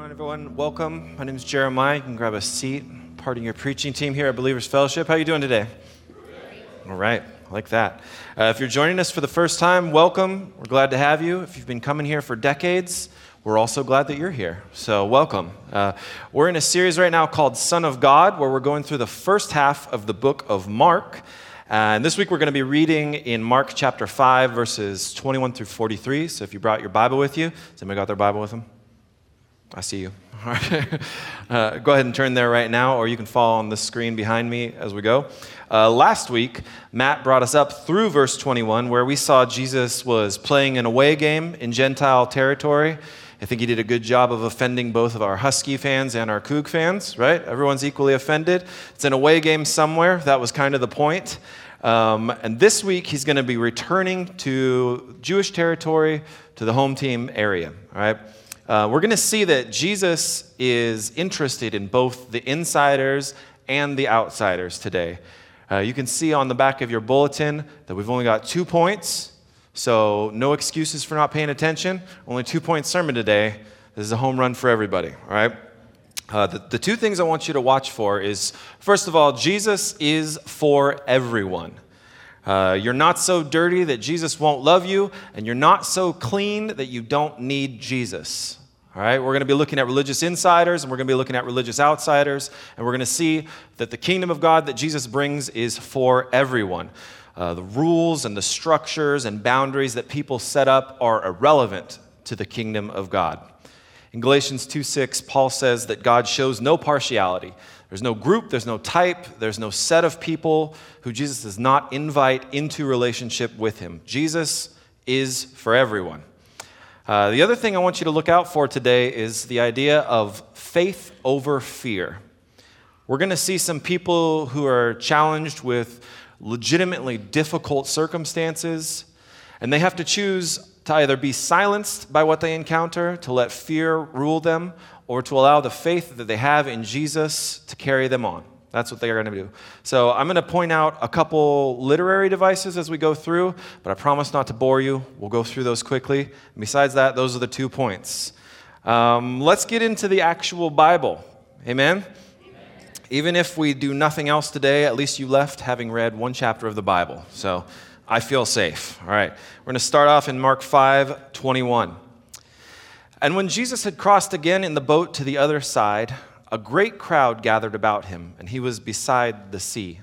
on, everyone? Welcome. My name is Jeremiah. You can grab a seat. Part of your preaching team here at Believers Fellowship. How are you doing today? All right. I like that. If you're joining us for the first time, welcome. We're glad to have you. If you've been coming here for decades, we're also glad that you're here. So welcome. We're in a series right now called Son of God, where we're going through the first half of the book of Mark. And this week we're going to be reading in Mark chapter 5, verses 21 through 43. So if you brought your Bible with you, has anybody got their Bible with them? I see you. All right. Go ahead and turn there right now, or you can follow on the screen behind me as we go. Last week, Matt brought us up through verse 21, where we saw Jesus was playing an away game in Gentile territory. I think he did a good job of offending both of our Husky fans and our Coug fans, right? Everyone's equally offended. It's an away game somewhere. That was kind of the point. And this week, he's going to be returning to Jewish territory, to the home team area, all right? We're going to see that Jesus is interested in both the insiders and the outsiders today. You can see on the back of your bulletin that we've only got 2 points, so no excuses for not paying attention. Only 2-point sermon today. This is a home run for everybody, all right? The two things I want you to watch for is, first of all, Jesus is for everyone. You're not so dirty that Jesus won't love you, and you're not so clean that you don't need Jesus. All right, we're going to be looking at religious insiders, and we're going to be looking at religious outsiders, and we're going to see that the kingdom of God that Jesus brings is for everyone. The rules and the structures and boundaries that people set up are irrelevant to the kingdom of God. In Galatians 2:6, Paul says that God shows no partiality. There's no group, there's no type, there's no set of people who Jesus does not invite into relationship with him. Jesus is for everyone. The other thing I want you to look out for today is the idea of faith over fear. We're going to see some people who are challenged with legitimately difficult circumstances, and they have to choose to either be silenced by what they encounter, to let fear rule them, or to allow the faith that they have in Jesus to carry them on. That's what they are going to do. So I'm going to point out a couple literary devices as we go through, but I promise not to bore you. We'll go through those quickly. And besides that, those are the 2 points. Let's get into the actual Bible. Amen? Even if we do nothing else today, at least you left having read one chapter of the Bible. So I feel safe. All right. We're going to start off in Mark 5:21. And when Jesus had crossed again in the boat to the other side, a great crowd gathered about him, and he was beside the sea.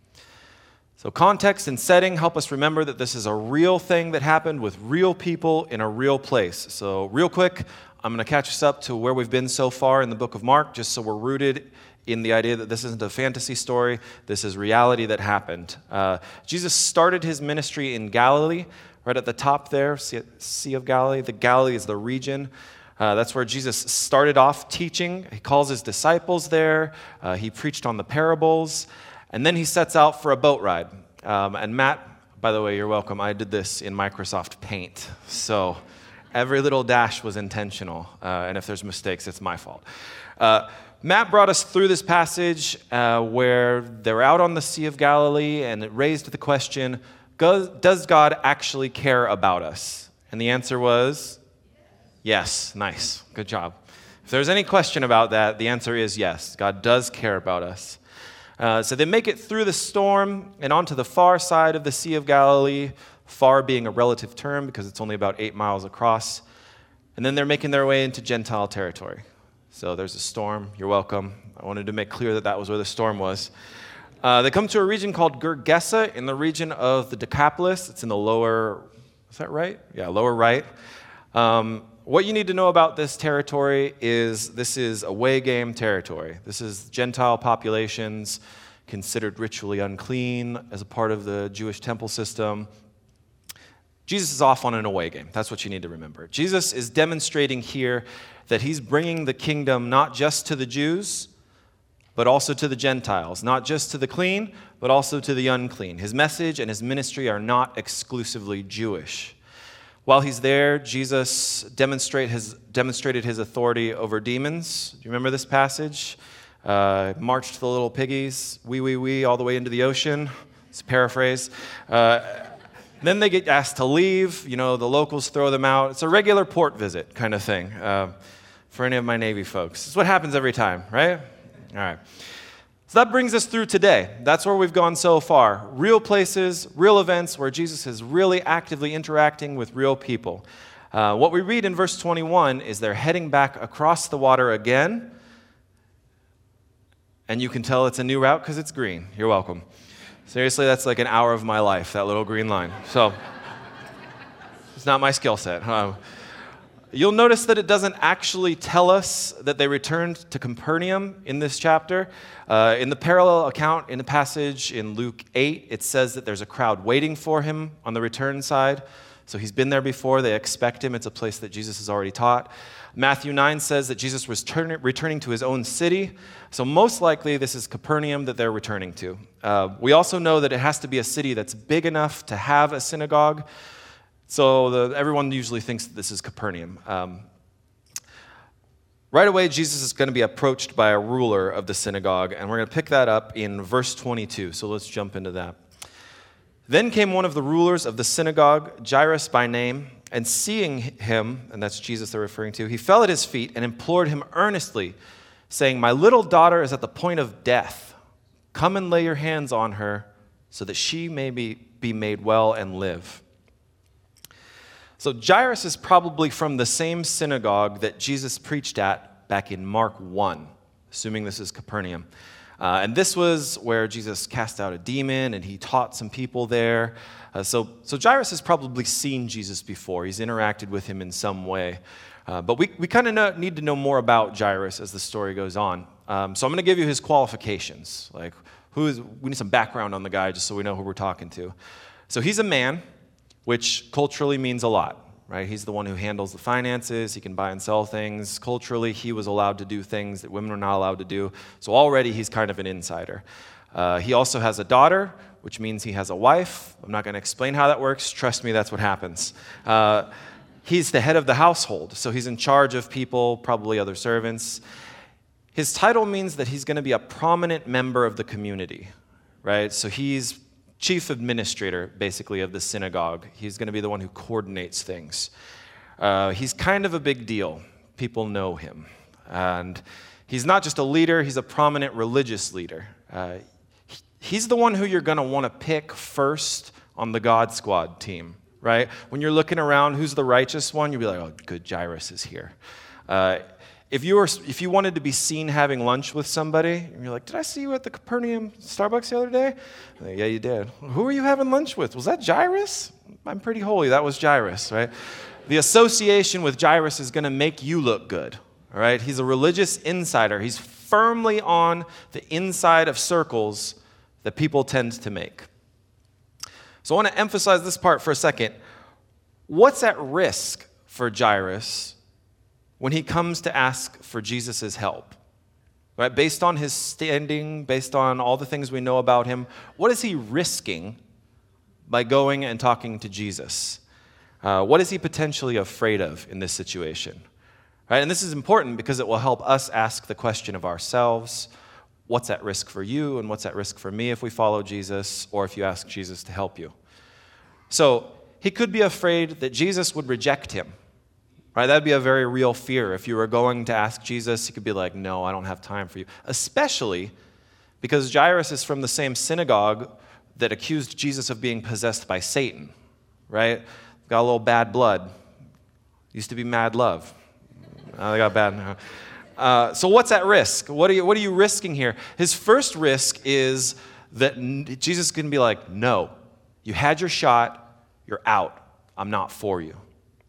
So context and setting help us remember that this is a real thing that happened with real people in a real place. So real quick, I'm going to catch us up to where we've been so far in the book of Mark, just so we're rooted in the idea that this isn't a fantasy story. This is reality that happened. Jesus started his ministry in Galilee, right at the top there, Sea of Galilee. The Galilee is the region. That's where Jesus started off teaching. He calls his disciples there. He preached on the parables. And then he sets out for a boat ride. And Matt, by the way, you're welcome. I did this in Microsoft Paint. So every little dash was intentional. And if there's mistakes, it's my fault. Matt brought us through this passage where they're out on the Sea of Galilee, and it raised the question, does God actually care about us? And the answer was, yes. Nice. Good job. If there's any question about that, the answer is yes. God does care about us. So they make it through the storm and onto the far side of the Sea of Galilee, far being a relative term because it's only about 8 miles across. And then they're making their way into Gentile territory. So there's a storm. You're welcome. I wanted to make clear that that was where the storm was. They come to a region called Gergesa in the region of the Decapolis. It's in the lower, is that right? Yeah, lower right. What you need to know about this territory is this is away game territory. This is Gentile populations considered ritually unclean as a part of the Jewish temple system. Jesus is off on an away game. That's what you need to remember. Jesus is demonstrating here that he's bringing the kingdom not just to the Jews, but also to the Gentiles. Not just to the clean, but also to the unclean. His message and his ministry are not exclusively Jewish. While he's there, Jesus demonstrated his authority over demons. Do you remember this passage? Marched the little piggies, wee, all the way into the ocean. It's a paraphrase. Then they get asked to leave. You know, the locals throw them out. It's a regular port visit kind of thing. for any of my Navy folks. It's what happens every time, right? All right. So that brings us through today. That's where we've gone so far. Real places, real events where Jesus is really actively interacting with real people. What we read in verse 21 is they're heading back across the water again. And you can tell it's a new route because it's green. You're welcome. Seriously, that's like an hour of my life, that little green line. So it's not my skill set. You'll notice that it doesn't actually tell us that they returned to Capernaum in this chapter. In the parallel account in the passage in Luke 8, it says that there's a crowd waiting for him on the return side. So he's been there before. They expect him. It's a place that Jesus has already taught. Matthew 9 says that Jesus was returning to his own city. So most likely this is Capernaum that they're returning to. We also know that it has to be a city that's big enough to have a synagogue. So everyone usually thinks that this is Capernaum. Right away, Jesus is going to be approached by a ruler of the synagogue, and we're going to pick that up in verse 22. So let's jump into that. Then came one of the rulers of the synagogue, Jairus by name, and seeing him, and that's Jesus they're referring to, he fell at his feet and implored him earnestly, saying, "My little daughter is at the point of death. Come and lay your hands on her so that she may be made well and live." So Jairus is probably from the same synagogue that Jesus preached at back in Mark 1, assuming this is Capernaum. And this was where Jesus cast out a demon and he taught some people there. So Jairus has probably seen Jesus before. He's interacted with him in some way. But we kind of need to know more about Jairus as the story goes on. So I'm going to give you his qualifications. We need some background on the guy just so we know who we're talking to. So he's a man, which culturally means a lot. Right? He's the one who handles the finances. He can buy and sell things. Culturally, he was allowed to do things that women were not allowed to do. So already he's kind of an insider. He also has a daughter, which means he has a wife. I'm not going to explain how that works. Trust me, that's what happens. He's the head of the household, so he's in charge of people, probably other servants. His title means that he's going to be a prominent member of the community, right? So he's chief administrator, basically, of the synagogue. He's going to be the one who coordinates things. He's kind of a big deal. People know him. And he's not just a leader, he's a prominent religious leader. He's the one who you're going to want to pick first on the God Squad team, right? When you're looking around, who's the righteous one? You'll be like, oh, good, Jairus is here. If you wanted to be seen having lunch with somebody, and you're like, did I see you at the Capernaum Starbucks the other day? Like, yeah, you did. Who were you having lunch with? Was that Jairus? I'm pretty holy. That was Jairus, right? The association with Jairus is going to make you look good, all right? He's a religious insider. He's firmly on the inside of circles that people tend to make. So I want to emphasize this part for a second. What's at risk for Jairus when he comes to ask for Jesus' help? Right? Based on his standing, based on all the things we know about him, what is he risking by going and talking to Jesus? What is he potentially afraid of in this situation? Right? And this is important because it will help us ask the question of ourselves, what's at risk for you and what's at risk for me if we follow Jesus or if you ask Jesus to help you? So he could be afraid that Jesus would reject him. Right? That'd be a very real fear. If you were going to ask Jesus, he could be like, no, I don't have time for you. Especially because Jairus is from the same synagogue that accused Jesus of being possessed by Satan. Right? Got a little bad blood. Used to be mad love. Now they got bad. So what's at risk? What are you risking here? His first risk is that Jesus can be like, no, you had your shot, you're out. I'm not for you.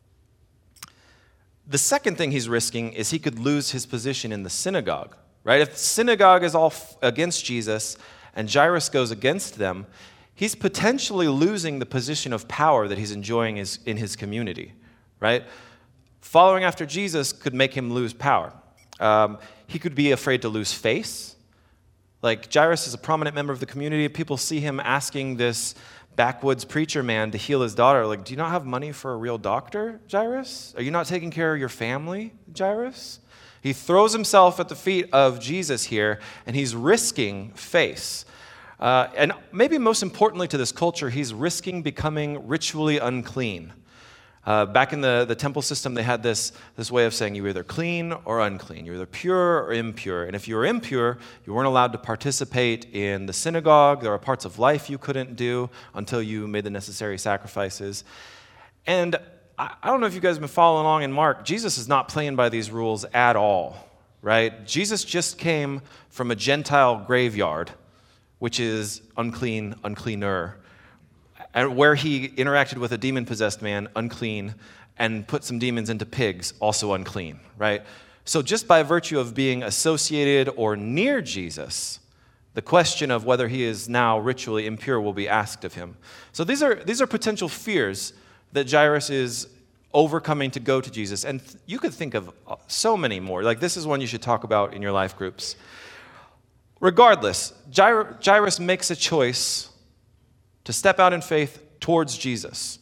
The second thing he's risking is he could lose his position in the synagogue, right? If the synagogue is all against Jesus and Jairus goes against them, he's potentially losing the position of power that he's enjoying in his community, right? Following after Jesus could make him lose power. He could be afraid to lose face. Like Jairus is a prominent member of the community. People see him asking this backwoods preacher man to heal his daughter. Like, do you not have money for a real doctor, Jairus? Are you not taking care of your family, Jairus? He throws himself at the feet of Jesus here, and he's risking face. And maybe most importantly to this culture, he's risking becoming ritually unclean. Back in the temple system, they had this way of saying you were either clean or unclean. You were either pure or impure. And if you were impure, you weren't allowed to participate in the synagogue. There were parts of life you couldn't do until you made the necessary sacrifices. And I don't know if you guys have been following along in Mark. Jesus is not playing by these rules at all, right? Jesus just came from a Gentile graveyard, which is unclean, uncleaner, and where he interacted with a demon-possessed man, unclean, and put some demons into pigs, also unclean, right? So just by virtue of being associated or near Jesus, the question of whether he is now ritually impure will be asked of him. So these are potential fears that Jairus is overcoming to go to Jesus. And you could think of so many more. Like, this is one you should talk about in your life groups. Regardless, Jairus makes a choice to step out in faith towards Jesus.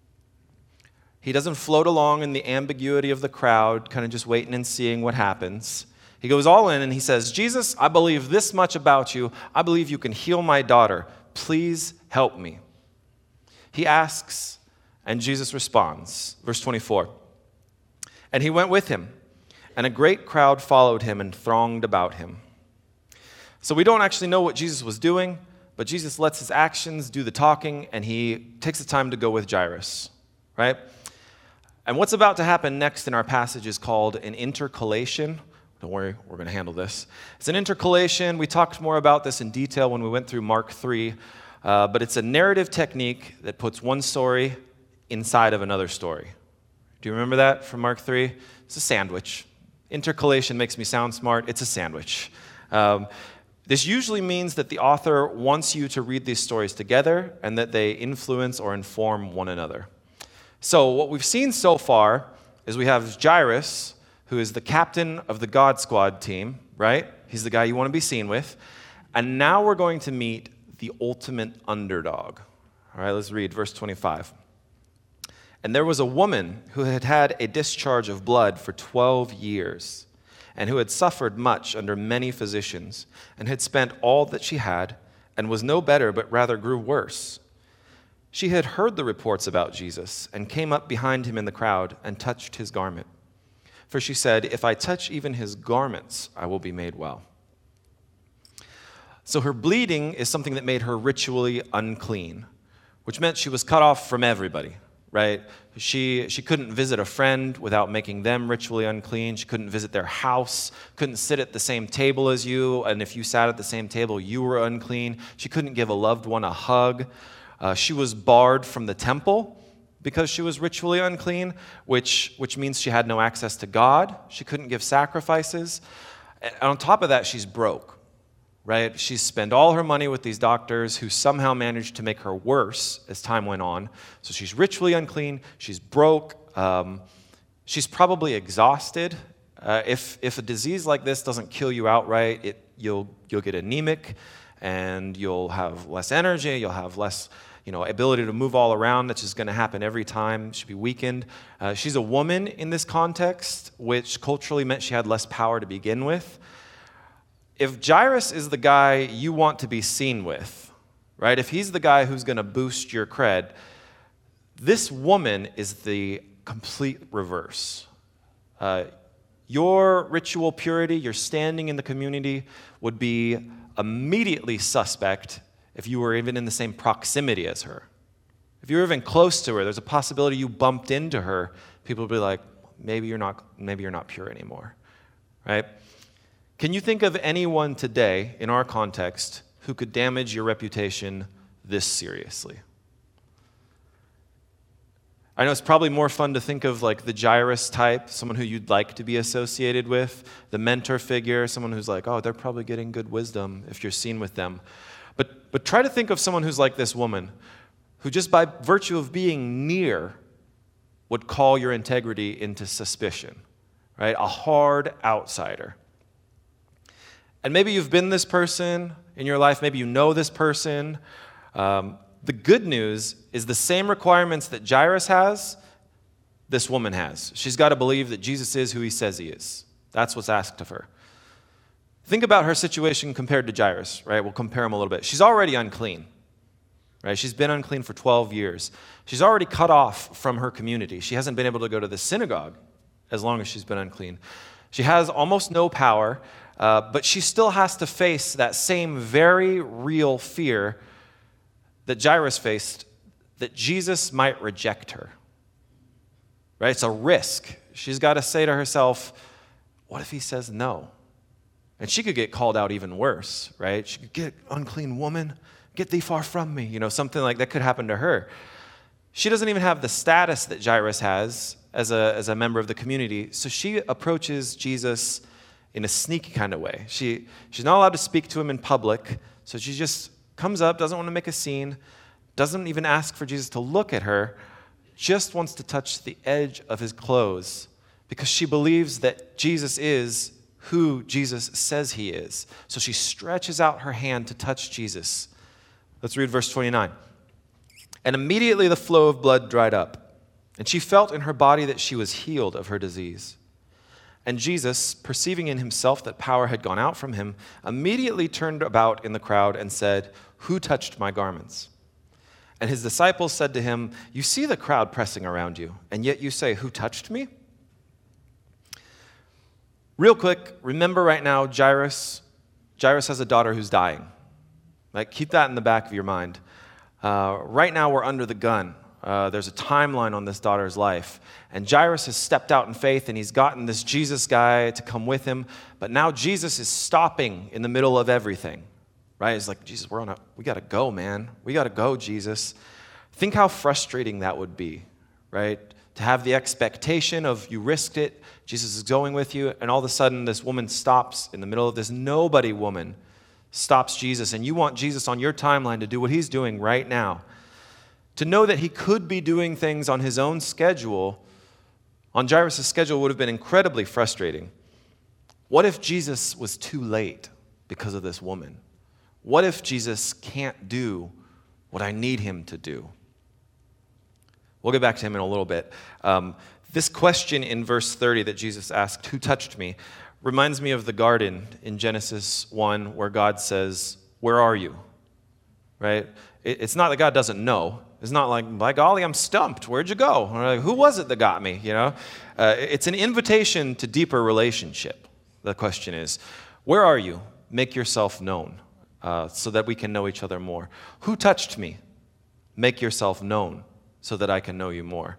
He doesn't float along in the ambiguity of the crowd, kind of just waiting and seeing what happens. He goes all in and he says, Jesus, I believe this much about you. I believe you can heal my daughter. Please help me. He asks, and Jesus responds. Verse 24. And he went with him, and a great crowd followed him and thronged about him. So we don't actually know what Jesus was doing, but Jesus lets his actions do the talking, and he takes the time to go with Jairus, right? And what's about to happen next in our passage is called an intercalation. Don't worry, we're going to handle this. It's an intercalation. We talked more about this in detail when we went through Mark 3, but it's a narrative technique that puts one story inside of another story. Do you remember that from Mark 3? It's a sandwich. Intercalation makes me sound smart. It's a sandwich. This usually means that the author wants you to read these stories together and that they influence or inform one another. So what we've seen so far is we have Jairus, who is the captain of the God Squad team, right? He's the guy you want to be seen with. And now we're going to meet the ultimate underdog. All right, let's read verse 25. And there was a woman who had had a discharge of blood for 12 years, and who had suffered much under many physicians, and had spent all that she had, and was no better, but rather grew worse. She had heard the reports about Jesus, and came up behind him in the crowd, and touched his garment. For she said, if I touch even his garments, I will be made well. So her bleeding is something that made her ritually unclean, which meant she was cut off from everybody. Right? She couldn't visit a friend without making them ritually unclean. She couldn't visit their house, couldn't sit at the same table as you, and if you sat at the same table, you were unclean. She couldn't give a loved one a hug. She was barred from the temple because she was ritually unclean, which means she had no access to God. She couldn't give sacrifices. And on top of that, she's broke. Right? She spent all her money with these doctors who somehow managed to make her worse as time went on. So she's ritually unclean, she's broke, she's probably exhausted. If a disease like this doesn't kill you outright, you'll get anemic, and you'll have less energy, you'll have less ability to move all around. That's just going to happen every time. She'll be weakened. She's a woman in this context, which culturally meant she had less power to begin with. If Jairus is the guy you want to be seen with, right? If he's the guy who's going to boost your cred, this woman is the complete reverse. Your ritual purity, your standing in the community would be immediately suspect if you were even in the same proximity as her. If you were even close to her, there's a possibility you bumped into her. People would be like, maybe you're not pure anymore, right? Can you think of anyone today, in our context, who could damage your reputation this seriously? I know it's probably more fun to think of like the Jairus type, someone who you'd like to be associated with, the mentor figure, someone who's like, oh, they're probably getting good wisdom if you're seen with them. But try to think of someone who's like this woman, who just by virtue of being near would call your integrity into suspicion, right? A hard outsider. And maybe you've been this person in your life. Maybe you know this person. The good news is the same requirements that Jairus has, this woman has. She's got to believe that Jesus is who he says he is. That's what's asked of her. Think about her situation compared to Jairus, right? We'll compare them a little bit. She's already unclean, right? She's been unclean for 12 years. She's already cut off from her community. She hasn't been able to go to the synagogue as long as she's been unclean. She has almost no power, but she still has to face that same very real fear that Jairus faced, that Jesus might reject her, right? It's a risk. She's got to say to herself, what if he says no? And she could get called out even worse, right? She could get, unclean woman, get thee far from me. Something like that could happen to her. She doesn't even have the status that Jairus has as a member of the community. So she approaches Jesus in a sneaky kind of way. She's not allowed to speak to him in public. So she just comes up, doesn't want to make a scene, doesn't even ask for Jesus to look at her, just wants to touch the edge of his clothes because she believes that Jesus is who Jesus says he is. So she stretches out her hand to touch Jesus. Let's read verse 29. And immediately the flow of blood dried up, and she felt in her body that she was healed of her disease. And Jesus, perceiving in himself that power had gone out from him, immediately turned about in the crowd and said, "Who touched my garments?" And his disciples said to him, "You see the crowd pressing around you, and yet you say, 'Who touched me?'" Real quick, remember right now, Jairus has a daughter who's dying. Like, keep that in the back of your mind. Right now, we're under the gun. There's a timeline on this daughter's life. And Jairus has stepped out in faith, and he's gotten this Jesus guy to come with him. But now Jesus is stopping in the middle of everything, right? It's like, Jesus, we got to go, man. We got to go, Jesus. Think how frustrating that would be, right? To have the expectation of you risked it, Jesus is going with you, and all of a sudden this woman stops in the middle of this. Nobody woman stops Jesus, and you want Jesus on your timeline to do what he's doing right now. To know that he could be doing things on his own schedule, on Jairus' schedule, would have been incredibly frustrating. What if Jesus was too late because of this woman? What if Jesus can't do what I need him to do? We'll get back to him in a little bit. This question in verse 30 that Jesus asked, "Who touched me?" reminds me of the garden in Genesis 1 where God says, "Where are you?" Right? It's not that God doesn't know. It's not like, by golly, I'm stumped. Where'd you go? Or like, who was it that got me? It's an invitation to deeper relationship. The question is, where are you? Make yourself known so that we can know each other more. Who touched me? Make yourself known so that I can know you more.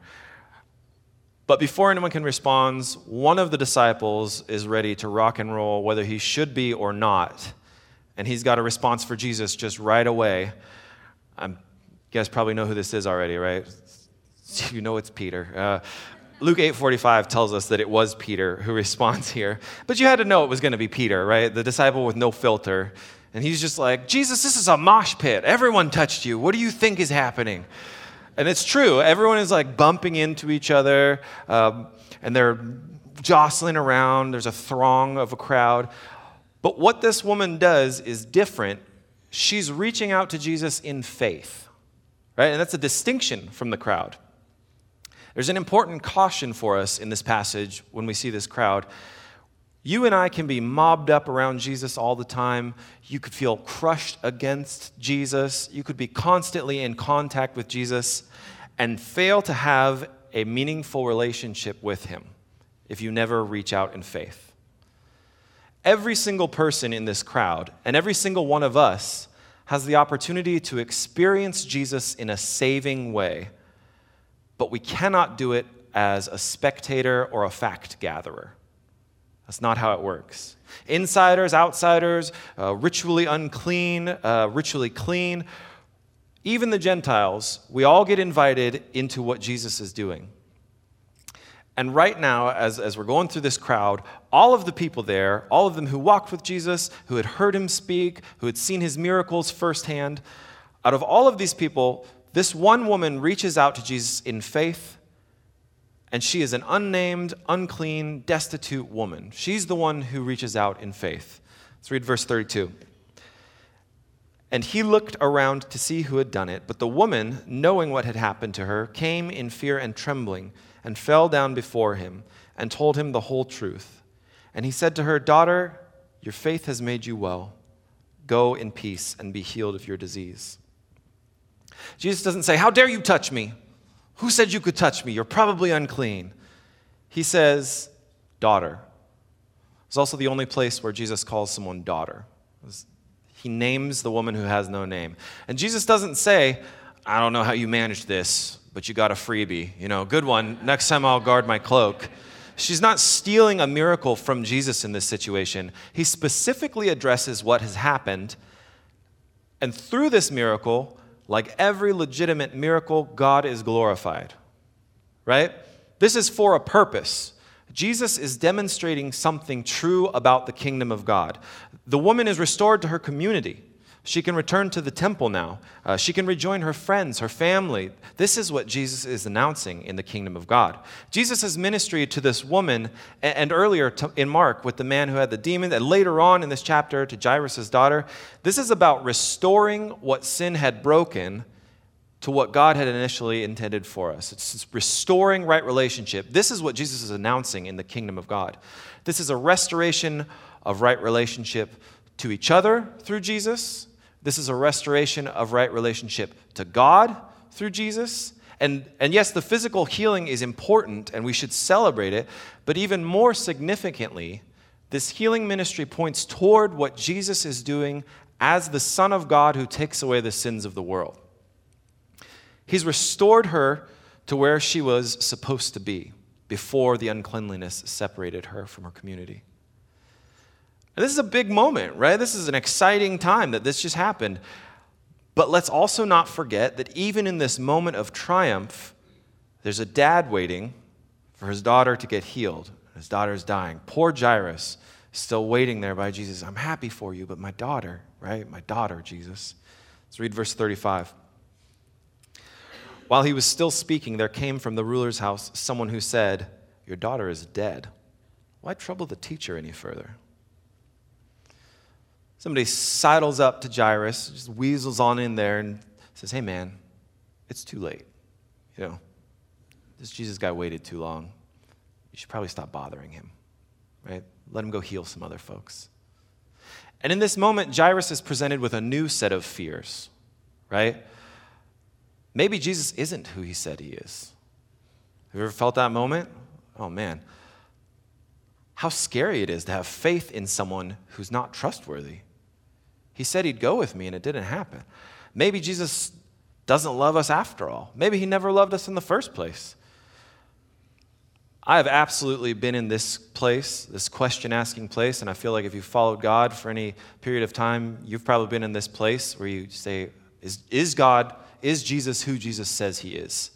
But before anyone can respond, one of the disciples is ready to rock and roll, whether he should be or not. And he's got a response for Jesus just right away. You guys probably know who this is already, right? You know it's Peter. Luke 8:45 tells us that it was Peter who responds here. But you had to know it was going to be Peter, right? The disciple with no filter. And he's just like, "Jesus, this is a mosh pit. Everyone touched you. What do you think is happening?" And it's true. Everyone is like bumping into each other, and they're jostling around. There's a throng of a crowd. But what this woman does is different. She's reaching out to Jesus in faith, right? And that's a distinction from the crowd. There's an important caution for us in this passage when we see this crowd. You and I can be mobbed up around Jesus all the time. You could feel crushed against Jesus. You could be constantly in contact with Jesus and fail to have a meaningful relationship with him if you never reach out in faith. Every single person in this crowd and every single one of us has the opportunity to experience Jesus in a saving way, but we cannot do it as a spectator or a fact gatherer. That's not how it works. Insiders, outsiders, ritually unclean, ritually clean, even the Gentiles, we all get invited into what Jesus is doing. And right now, as we're going through this crowd, all of the people there, all of them who walked with Jesus, who had heard him speak, who had seen his miracles firsthand, out of all of these people, this one woman reaches out to Jesus in faith. And she is an unnamed, unclean, destitute woman. She's the one who reaches out in faith. Let's read verse 32. And he looked around to see who had done it, but the woman, knowing what had happened to her, came in fear and trembling and fell down before him and told him the whole truth. And he said to her, "Daughter, your faith has made you well. Go in peace and be healed of your disease." Jesus doesn't say, "How dare you touch me? Who said you could touch me? You're probably unclean." He says, "Daughter." It's also the only place where Jesus calls someone daughter. He names the woman who has no name. And Jesus doesn't say, "I don't know how you managed this, but you got a freebie. Good one. Next time I'll guard my cloak." She's not stealing a miracle from Jesus in this situation. He specifically addresses what has happened. And through this miracle, like every legitimate miracle, God is glorified. Right? This is for a purpose. Jesus is demonstrating something true about the kingdom of God. The woman is restored to her community. She can return to the temple now. She can rejoin her friends, her family. This is what Jesus is announcing in the kingdom of God. Jesus' ministry to this woman, and earlier in Mark with the man who had the demon, and later on in this chapter to Jairus' daughter, this is about restoring what sin had broken to what God had initially intended for us. It's restoring right relationship. This is what Jesus is announcing in the kingdom of God. This is a restoration of right relationship to each other through Jesus. This is a restoration of right relationship to God through Jesus. And yes, the physical healing is important and we should celebrate it, but even more significantly, this healing ministry points toward what Jesus is doing as the Son of God who takes away the sins of the world. He's restored her to where she was supposed to be before the uncleanliness separated her from her community. And this is a big moment, right? This is an exciting time that this just happened. But let's also not forget that even in this moment of triumph, there's a dad waiting for his daughter to get healed. His daughter is dying. Poor Jairus is still waiting there by Jesus. "I'm happy for you, but my daughter," right? "My daughter, Jesus." Let's read verse 35. While he was still speaking, there came from the ruler's house someone who said, "Your daughter is dead. Why trouble the teacher any further?" Somebody sidles up to Jairus, just weasels on in there and says, "Hey man, it's too late. This Jesus guy waited too long. You should probably stop bothering him, right? Let him go heal some other folks." And in this moment, Jairus is presented with a new set of fears, right? Maybe Jesus isn't who he said he is. Have you ever felt that moment? Oh man, how scary it is to have faith in someone who's not trustworthy. He said he'd go with me and it didn't happen. Maybe Jesus doesn't love us after all. Maybe he never loved us in the first place. I have absolutely been in this place, this question-asking place, and I feel like if you've followed God for any period of time, you've probably been in this place where you say, is Jesus who Jesus says he is?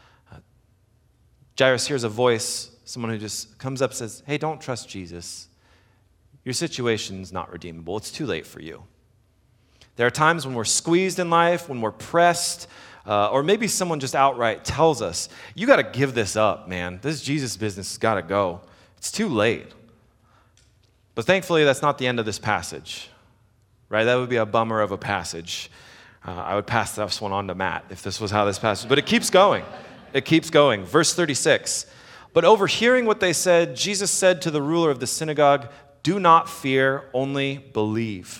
Jairus hears a voice, someone who just comes up and says, "Hey, don't trust Jesus. Your situation's not redeemable. It's too late for you." There are times when we're squeezed in life, when we're pressed, or maybe someone just outright tells us, "You got to give this up, man. This Jesus business has got to go. It's too late." But thankfully, that's not the end of this passage, right? That would be a bummer of a passage. I would pass this one on to Matt if this was how this passage, but it keeps going. It keeps going. Verse 36, "But overhearing what they said, Jesus said to the ruler of the synagogue, 'Do not fear, only believe.'"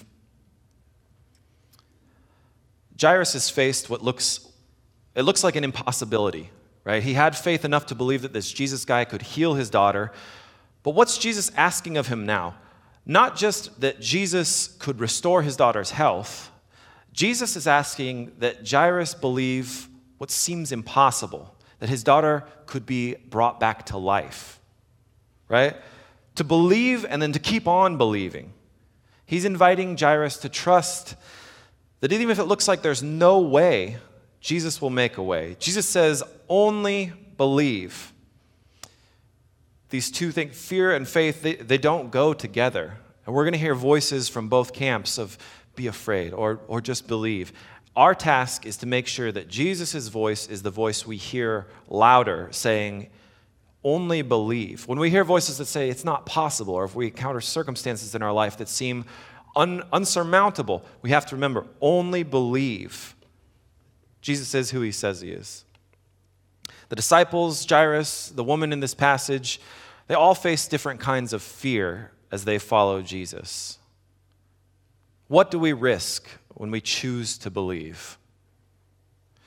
Jairus is faced what looks like an impossibility, right? He had faith enough to believe that this Jesus guy could heal his daughter. But what's Jesus asking of him now? Not just that Jesus could restore his daughter's health. Jesus is asking that Jairus believe what seems impossible, that his daughter could be brought back to life, right? To believe and then to keep on believing. He's inviting Jairus to trust that even if it looks like there's no way, Jesus will make a way. Jesus says, "Only believe." These two things, fear and faith, they don't go together. And we're going to hear voices from both camps of be afraid or just believe. Our task is to make sure that Jesus' voice is the voice we hear louder, saying, "Only believe." When we hear voices that say it's not possible, or if we encounter circumstances in our life that seem unsurmountable, we have to remember, only believe. Jesus is who he says he is. The disciples, Jairus, the woman in this passage, they all face different kinds of fear as they follow Jesus. What do we risk when we choose to believe?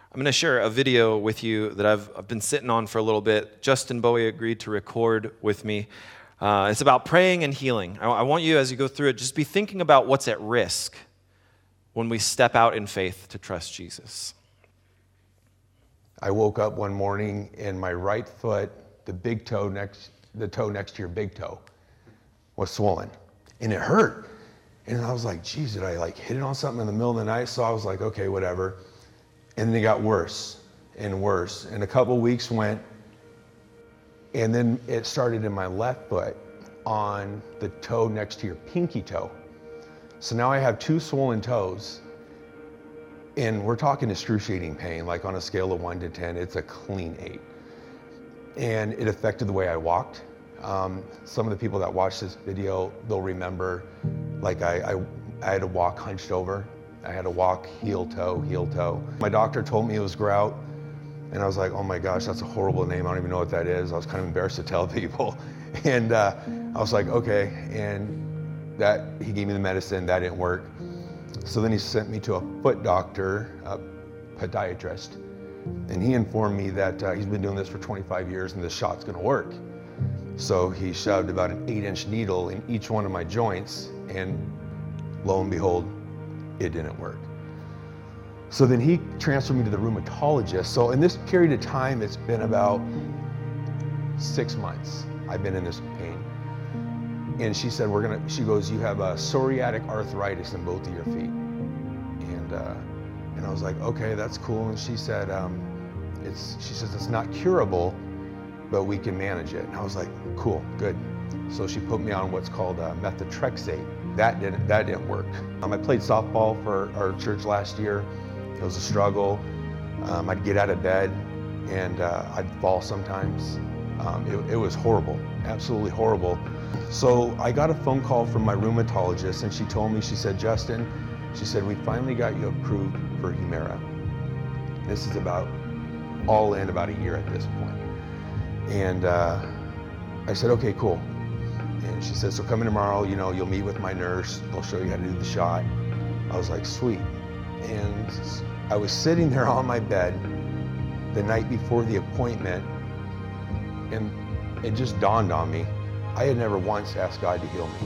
I'm going to share a video with you that I've been sitting on for a little bit. Justin Bowie agreed to record with me. It's about praying and healing. I want you, as you go through it, just be thinking about what's at risk when we step out in faith to trust Jesus. I woke up one morning and my right foot, the toe next to your big toe, was swollen, and it hurt. And I was like, geez, did I hit it on something in the middle of the night? So I was like, okay, whatever. And then it got worse and worse. And a couple weeks went, and then it started in my left foot on the toe next to your pinky toe. So now I have 2 swollen toes, and we're talking excruciating pain, like on a scale of 1 to 10, it's a clean 8. And it affected the way I walked. Some of the people that watch this video, they'll remember, I had to walk hunched over. I had to walk heel toe. My doctor told me it was grout, and I was like, oh my gosh, that's a horrible name. I don't even know what that is. I was kind of embarrassed to tell people. And I was like, okay. And he gave me the medicine, that didn't work. So then he sent me to a foot doctor, a podiatrist, and he informed me that he's been doing this for 25 years and this shot's gonna work. So he shoved about an 8-inch needle in each one of my joints, and lo and behold, it didn't work. So then he transferred me to the rheumatologist. So in this period of time, it's been about 6 months I've been in this pain. And she said, she goes, you have a psoriatic arthritis in both of your feet. And I was like, okay, that's cool. And she said, she says it's not curable, but we can manage it. And I was like, cool, good. So she put me on what's called methotrexate. That didn't work. I played softball for our church last year. It was a struggle. I'd get out of bed and I'd fall sometimes. It was horrible, absolutely horrible. So I got a phone call from my rheumatologist, and she told me, she said, Justin, she said, we finally got you approved for Humira. This is about a year at this point. And I said, okay, cool. And she said, so come in tomorrow, you'll meet with my nurse, they'll show you how to do the shot. I was like, sweet. And I was sitting there on my bed the night before the appointment, and it just dawned on me, I had never once asked God to heal me.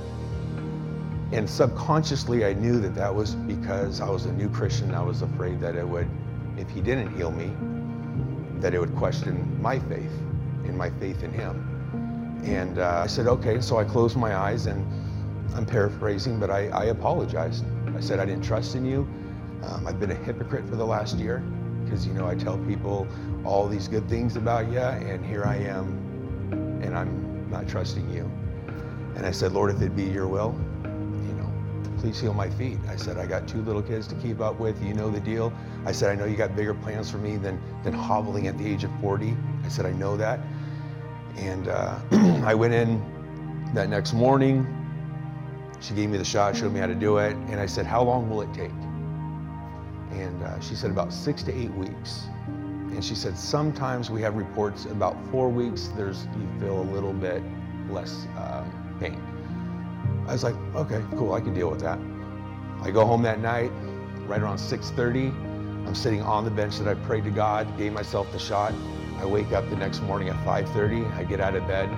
And subconsciously, I knew that was because I was a new Christian. I was afraid that if he didn't heal me, that it would question my faith and my faith in him. And I said, okay, so I closed my eyes, and I'm paraphrasing, but I apologized. I said, I didn't trust in you. I've been a hypocrite for the last year because, I tell people all these good things about you, and here I am, and I'm not trusting you. And I said, Lord, if it be your will, please heal my feet. I said, I got 2 little kids to keep up with, you know the deal. I said, I know you got bigger plans for me than hobbling at the age of 40. I said, I know that. And I went in that next morning. She gave me the shot, showed me how to do it. And I said, how long will it take? And she said, about 6 to 8 weeks. And she said, sometimes we have reports about 4 weeks, you feel a little bit less pain. I was like, okay, cool, I can deal with that. I go home that night, right around 6:30. I'm sitting on the bench that I prayed to God, gave myself the shot. I wake up the next morning at 5:30. I get out of bed,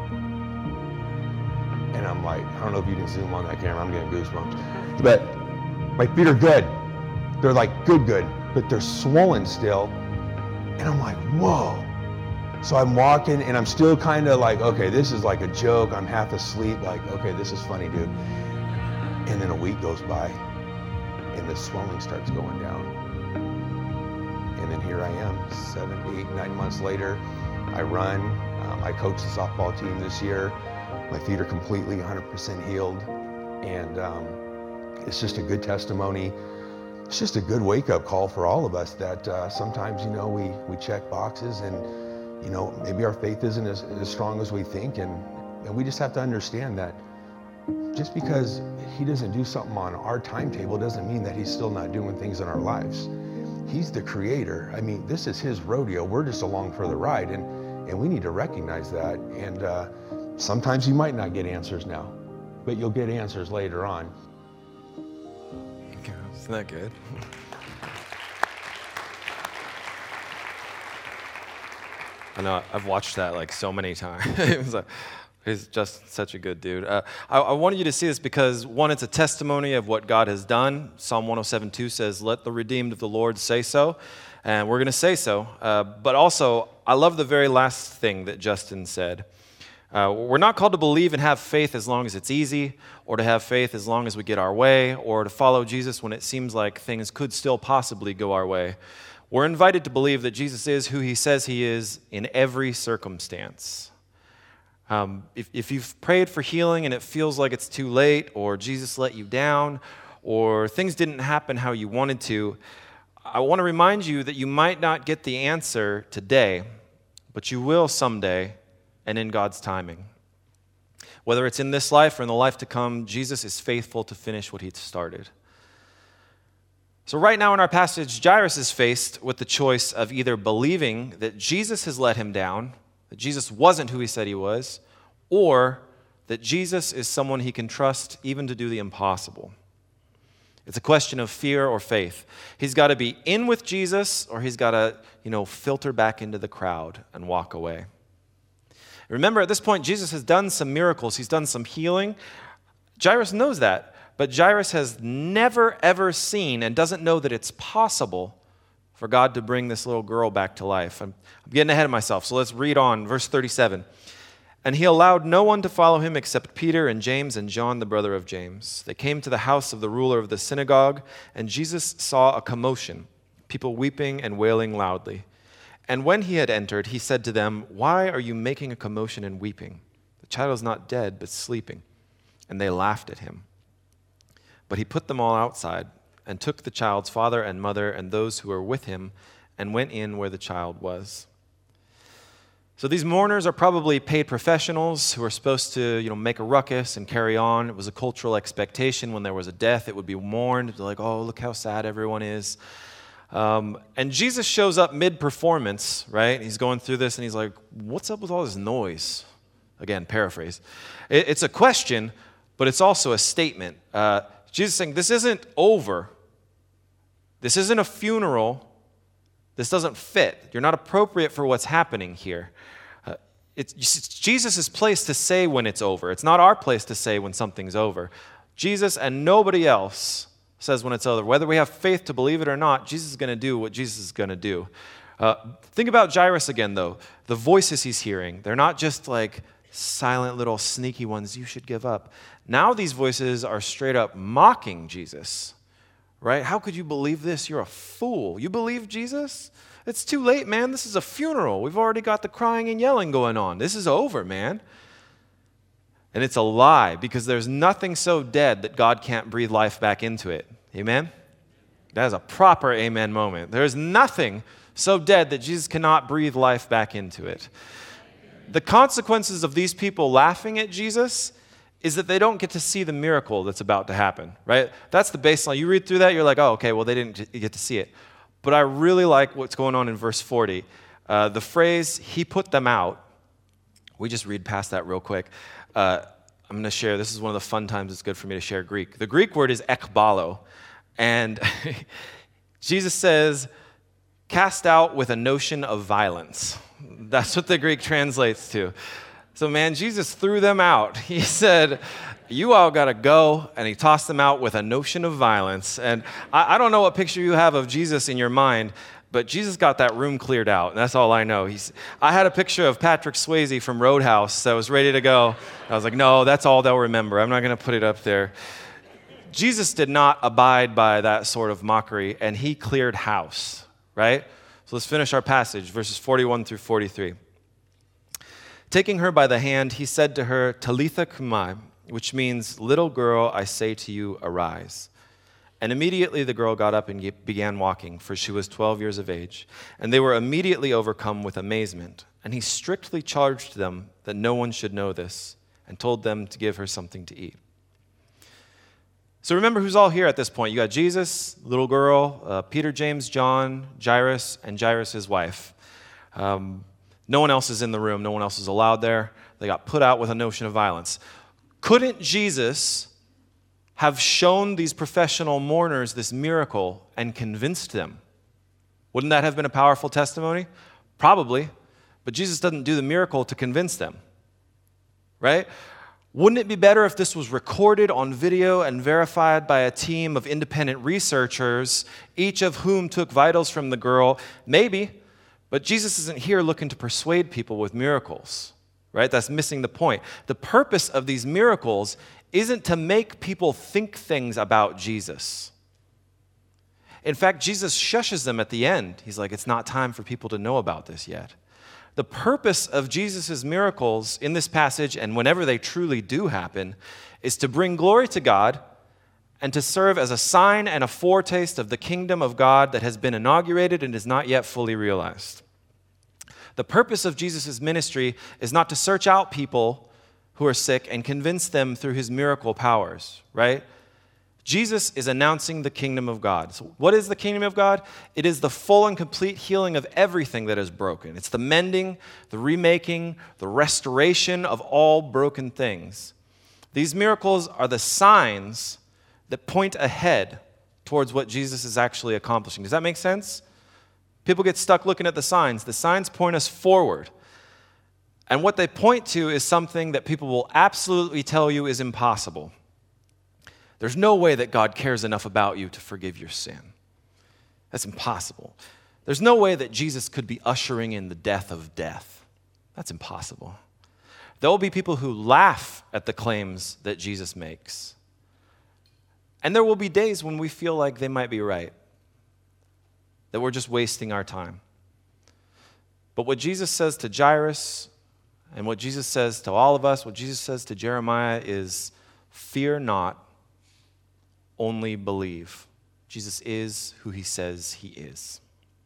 and I'm like, I don't know if you can zoom on that camera, I'm getting goosebumps. But my feet are good. They're like good, but they're swollen still. And I'm like, whoa. So I'm walking, and I'm still kind of like, okay, this is like a joke. I'm half asleep, like, okay, this is funny, dude. And then a week goes by, and the swelling starts going down. And then here I am, 7, 8, 9 months later. I run. I coach the softball team this year. My feet are completely 100% healed. And it's just a good testimony. It's just a good wake-up call for all of us that sometimes, we check boxes, and maybe our faith isn't as strong as we think, and we just have to understand that just because he doesn't do something on our timetable doesn't mean that he's still not doing things in our lives. He's the creator. I mean, this is his rodeo. We're just along for the ride, and we need to recognize that. And sometimes you might not get answers now, but you'll get answers later on. Isn't that good? I know, I've watched that like so many times. He's just such a good dude. I wanted you to see this because, one, it's a testimony of what God has done. Psalm 107:2 says, "Let the redeemed of the Lord say so," and we're going to say so. But also, I love the very last thing that Justin said. We're not called to believe and have faith as long as it's easy, or to have faith as long as we get our way, or to follow Jesus when it seems like things could still possibly go our way. We're invited to believe that Jesus is who he says he is in every circumstance. If you've prayed for healing and it feels like it's too late, or Jesus let you down, or things didn't happen how you wanted to, I want to remind you that you might not get the answer today, but you will someday, and in God's timing. Whether it's in this life or in the life to come, Jesus is faithful to finish what he started. So right now in our passage, Jairus is faced with the choice of either believing that Jesus has let him down, that Jesus wasn't who he said he was, or that Jesus is someone he can trust even to do the impossible. It's a question of fear or faith. He's got to be in with Jesus, or he's got to, filter back into the crowd and walk away. Remember, at this point, Jesus has done some miracles. He's done some healing. Jairus knows that, but Jairus has never, ever seen and doesn't know that it's possible for God to bring this little girl back to life. I'm getting ahead of myself, so let's read on. Verse 37. "And he allowed no one to follow him except Peter and James and John, the brother of James. They came to the house of the ruler of the synagogue, and Jesus saw a commotion, people weeping and wailing loudly. And when he had entered, he said to them, 'Why are you making a commotion and weeping? The child is not dead, but sleeping.' And they laughed at him. But he put them all outside, and took the child's father and mother and those who were with him, and went in where the child was." So these mourners are probably paid professionals who are supposed to, make a ruckus and carry on. It was a cultural expectation when there was a death, it would be mourned. It'd be like, oh, look how sad everyone is. And Jesus shows up mid-performance, right? He's going through this, and he's like, what's up with all this noise? Again, paraphrase. It's a question, but it's also a statement. Jesus is saying, this isn't over. This isn't a funeral. This doesn't fit. You're not appropriate for what's happening here. It's Jesus' place to say when it's over. It's not our place to say when something's over. Jesus and nobody else says when it's over. Whether we have faith to believe it or not, Jesus is going to do what Jesus is going to do. Think about Jairus again, though. The voices he's hearing, they're not just like silent little sneaky ones, you should give up. Now these voices are straight up mocking Jesus, right? How could you believe this? You're a fool. You believe Jesus? It's too late, man. This is a funeral. We've already got the crying and yelling going on. This is over, man. And it's a lie, because there's nothing so dead that God can't breathe life back into it. Amen? That is a proper amen moment. There is nothing so dead that Jesus cannot breathe life back into it. The consequences of these people laughing at Jesus is that they don't get to see the miracle that's about to happen, right? That's the baseline. You read through that, you're like, oh, okay, well, they didn't get to see it. But I really like what's going on in verse 40. The phrase, he put them out. We just read past that real quick. I'm going to share, this is one of the fun times it's good for me to share Greek. The Greek word is ekbalo. And Jesus says, cast out with a notion of violence. That's what the Greek translates to. So, man, Jesus threw them out. He said, you all got to go, and he tossed them out with a notion of violence. And I don't know what picture you have of Jesus in your mind, but Jesus got that room cleared out, and that's all I know. I had a picture of Patrick Swayze from Roadhouse that was ready to go. I was like, no, that's all they'll remember. I'm not going to put it up there. Jesus did not abide by that sort of mockery, and he cleared house, right? So let's finish our passage, verses 41 through 43. Taking her by the hand, he said to her, Talitha cumi, which means, little girl, I say to you, arise. And immediately the girl got up and began walking, for she was 12 years of age. And they were immediately overcome with amazement. And he strictly charged them that no one should know this, and told them to give her something to eat. So remember who's all here at this point. You got Jesus, little girl, Peter, James, John, Jairus, and Jairus' wife. No one else is in the room. No one else is allowed there. They got put out with a notion of violence. Couldn't Jesus have shown these professional mourners this miracle and convinced them? Wouldn't that have been a powerful testimony? Probably. But Jesus doesn't do the miracle to convince them, right? Wouldn't it be better if this was recorded on video and verified by a team of independent researchers, each of whom took vitals from the girl? Maybe, but Jesus isn't here looking to persuade people with miracles, right? That's missing the point. The purpose of these miracles isn't to make people think things about Jesus. In fact, Jesus shushes them at the end. He's like, it's not time for people to know about this yet. The purpose of Jesus' miracles in this passage, and whenever they truly do happen, is to bring glory to God and to serve as a sign and a foretaste of the kingdom of God that has been inaugurated and is not yet fully realized. The purpose of Jesus' ministry is not to search out people who are sick and convince them through his miracle powers, right? Jesus is announcing the kingdom of God. So what is the kingdom of God? It is the full and complete healing of everything that is broken. It's the mending, the remaking, the restoration of all broken things. These miracles are the signs that point ahead towards what Jesus is actually accomplishing. Does that make sense? People get stuck looking at the signs. The signs point us forward. And what they point to is something that people will absolutely tell you is impossible. There's no way that God cares enough about you to forgive your sin. That's impossible. There's no way that Jesus could be ushering in the death of death. That's impossible. There will be people who laugh at the claims that Jesus makes. And there will be days when we feel like they might be right, that we're just wasting our time. But what Jesus says to Jairus, and what Jesus says to all of us, what Jesus says to Jeremiah is, fear not, only believe. Jesus is who he says he is.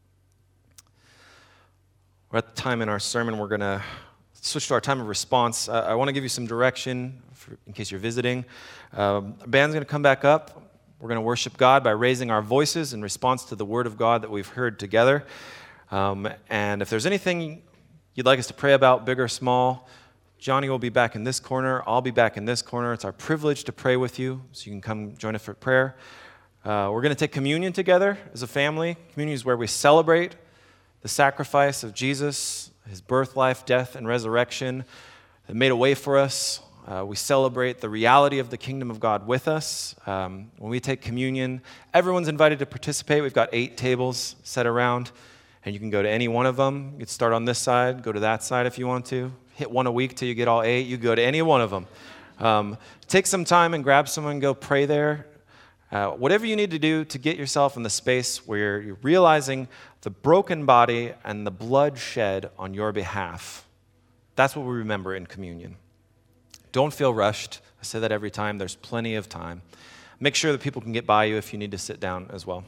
We're at the time in our sermon, we're going to switch to our time of response. I want to give you some direction in case you're visiting. The band's going to come back up. We're going to worship God by raising our voices in response to the word of God that we've heard together. And if there's anything you'd like us to pray about, big or small, Johnny will be back in this corner. I'll be back in this corner. It's our privilege to pray with you, so you can come join us for prayer. We're going to take communion together as a family. Communion is where we celebrate the sacrifice of Jesus, his birth, life, death, and resurrection that made a way for us. We celebrate the reality of the kingdom of God with us. When we take communion, everyone's invited to participate. We've got 8 tables set around, and you can go to any one of them. You can start on this side, go to that side if you want to. Hit one a week till you get all 8. You go to any one of them. Take some time and grab someone and go pray there. Whatever you need to do to get yourself in the space where you're realizing the broken body and the blood shed on your behalf. That's what we remember in communion. Don't feel rushed. I say that every time. There's plenty of time. Make sure that people can get by you if you need to sit down as well.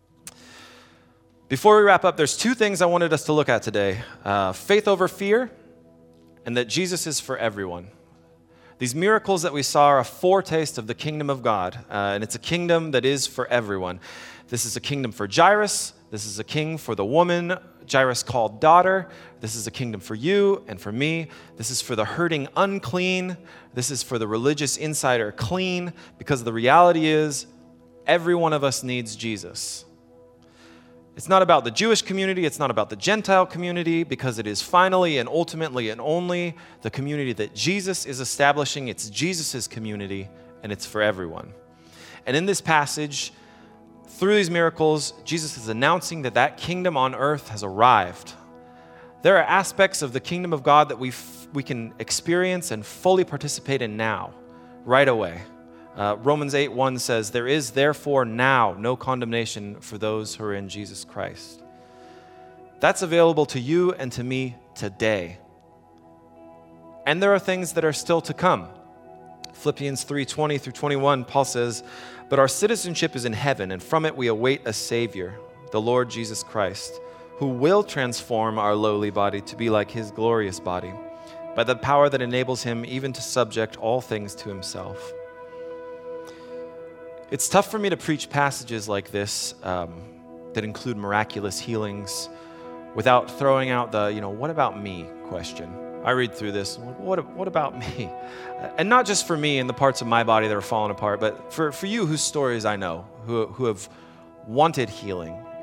Before we wrap up, there's 2 things I wanted us to look at today. Faith over fear, and that Jesus is for everyone. These miracles that we saw are a foretaste of the kingdom of God, and it's a kingdom that is for everyone. This is a kingdom for Jairus. This is a king for the woman Jairus called daughter. This is a kingdom for you and for me. This is for the hurting unclean. This is for the religious insider clean, because the reality is every one of us needs Jesus. It's not about the Jewish community, it's not about the Gentile community, because it is finally and ultimately and only the community that Jesus is establishing. It's Jesus' community, and it's for everyone. And in this passage, through these miracles, Jesus is announcing that that kingdom on earth has arrived. There are aspects of the kingdom of God that we can experience and fully participate in now, right away. Romans 8:1 says, "There is therefore now no condemnation for those who are in Jesus Christ." That's available to you and to me today. And there are things that are still to come. Philippians 3:20 through 21, Paul says, "But our citizenship is in heaven, and from it we await a Savior, the Lord Jesus Christ, who will transform our lowly body to be like his glorious body, by the power that enables him even to subject all things to himself." It's tough for me to preach passages like this that include miraculous healings without throwing out the, what about me question. I read through this, what about me? And not just for me and the parts of my body that are falling apart, but for you whose stories I know, who have wanted healing.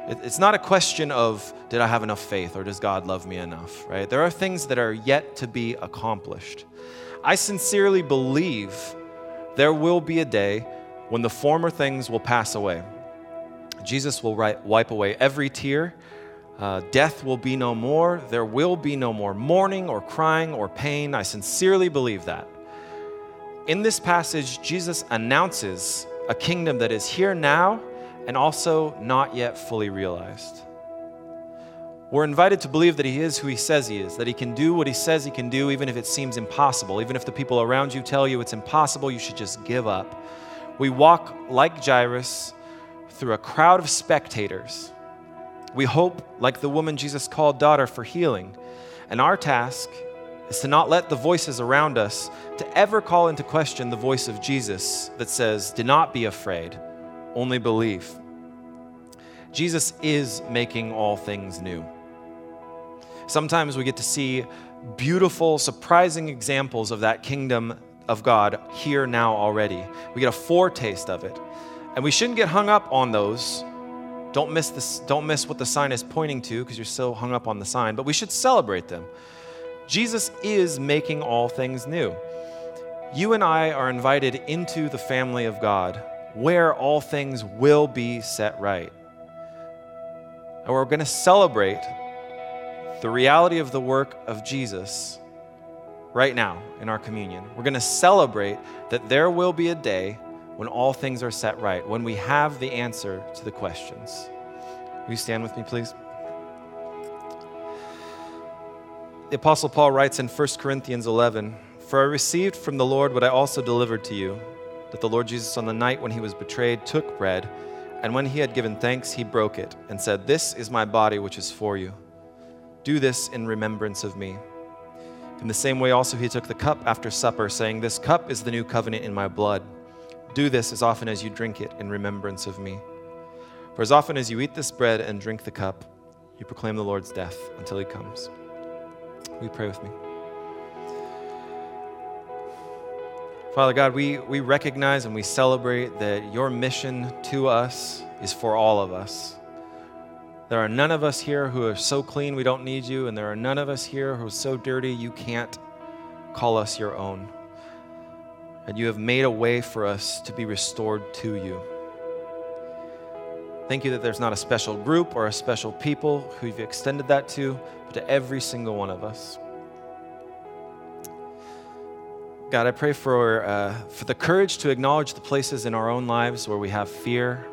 It's not a question of, did I have enough faith or does God love me enough, right? There are things that are yet to be accomplished. I sincerely believe there will be a day when the former things will pass away. Jesus will wipe away every tear. Death will be no more. There will be no more mourning or crying or pain. I sincerely believe that. In this passage, Jesus announces a kingdom that is here now and also not yet fully realized. We're invited to believe that he is who he says he is, that he can do what he says he can do, even if it seems impossible, even if the people around you tell you it's impossible, you should just give up. We walk like Jairus through a crowd of spectators. We hope, like the woman Jesus called daughter, for healing. And our task is to not let the voices around us to ever call into question the voice of Jesus that says, do not be afraid, only believe. Jesus is making all things new. Sometimes we get to see beautiful, surprising examples of that kingdom of God here now already. We get a foretaste of it. And we shouldn't get hung up on those. Don't miss what the sign is pointing to because you're so hung up on the sign, but we should celebrate them. Jesus is making all things new. You and I are invited into the family of God where all things will be set right. And we're going to celebrate the reality of the work of Jesus right now in our communion. We're going to celebrate that there will be a day when all things are set right, when we have the answer to the questions. Will you stand with me, please? The Apostle Paul writes in 1 Corinthians 11, "For I received from the Lord what I also delivered to you, that the Lord Jesus on the night when he was betrayed took bread, and when he had given thanks, he broke it and said, 'This is my body which is for you. Do this in remembrance of me.' In the same way also he took the cup after supper, saying, 'This cup is the new covenant in my blood. Do this as often as you drink it in remembrance of me. For as often as you eat this bread and drink the cup, you proclaim the Lord's death until he comes.'" Will you pray with me? Father God, we recognize and we celebrate that your mission to us is for all of us. There are none of us here who are so clean we don't need you, and there are none of us here who are so dirty you can't call us your own. And you have made a way for us to be restored to you. Thank you that there's not a special group or a special people who you've extended that to, but to every single one of us. God, I pray for the courage to acknowledge the places in our own lives where we have fear.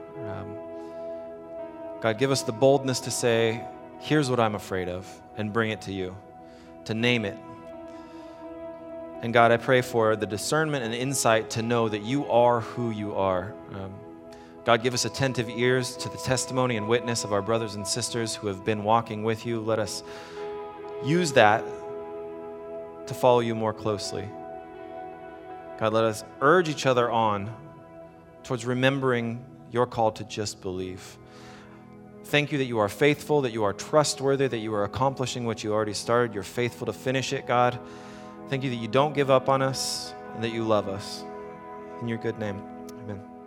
God, give us the boldness to say, here's what I'm afraid of, and bring it to you, to name it. And God, I pray for the discernment and insight to know that you are who you are. God, give us attentive ears to the testimony and witness of our brothers and sisters who have been walking with you. Let us use that to follow you more closely. God, let us urge each other on towards remembering your call to just believe. Thank you that you are faithful, that you are trustworthy, that you are accomplishing what you already started. You're faithful to finish it, God. Thank you that you don't give up on us and that you love us. In your good name, amen.